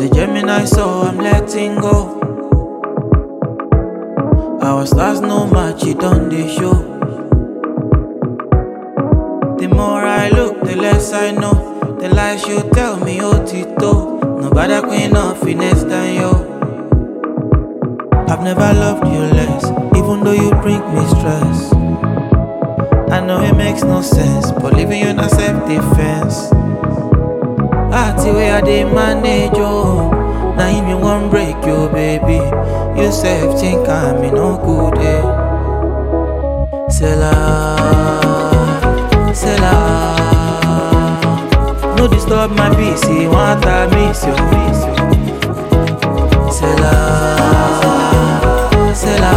a Gemini, so I'm letting go. Our stars no match, it on the show. The more I look, the less I know. The lies you tell me, oh Tito. Nobody queen of finesse than you. I've never loved you less, even though you bring me stress. I know it makes no sense, but leaving you in a self-defense. Party where I dey manage, oh. Now if you won't break you, baby. You self think I'm in no good, eh. Say la, say la. No disturb my peace, want I miss you. Say la, say la.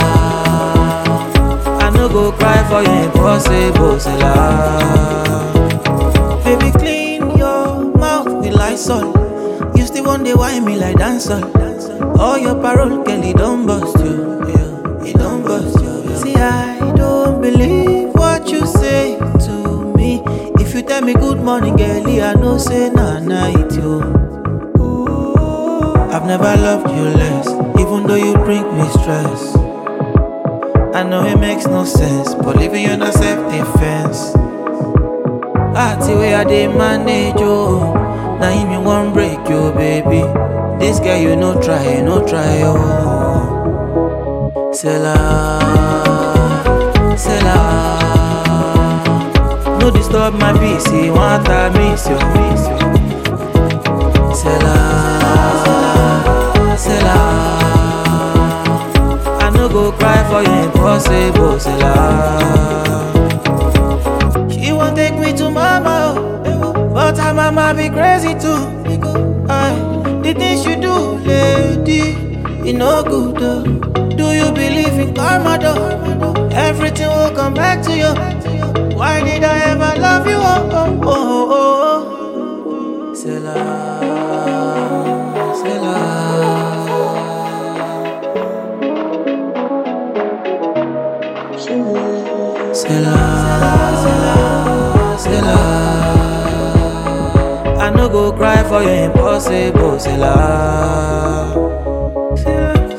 I no go cry for you, impossible, say la. Baby, clean your mouth with Lysol. You still want to whine me like dancer. All your parole, girl, it don't bust you. Yeah, it don't bust you. Yeah. See, I don't believe what you say to me. If you tell me good morning, girlie, I know say nah night you. I've never loved you less, even though you bring me stress. I know it makes no sense, but leaving you in a self-defense. Party where I dey manage, oh. Now if you won't break you, baby. This girl you no try, oh. Say la, say la. No disturb my peace, want I miss you. Say la, say la. I no go cry for you, impossible, say la. She won't take me to mama, oh. But her mama be crazy too. The things you do, lady, it no good, though. Do you believe in karma, though? Everything will come back to you. Why did I ever love you? Oh, oh, oh, oh. C'est là, c'est là. C'est là, c'est là. I no go cry for you, impossible, c'est là.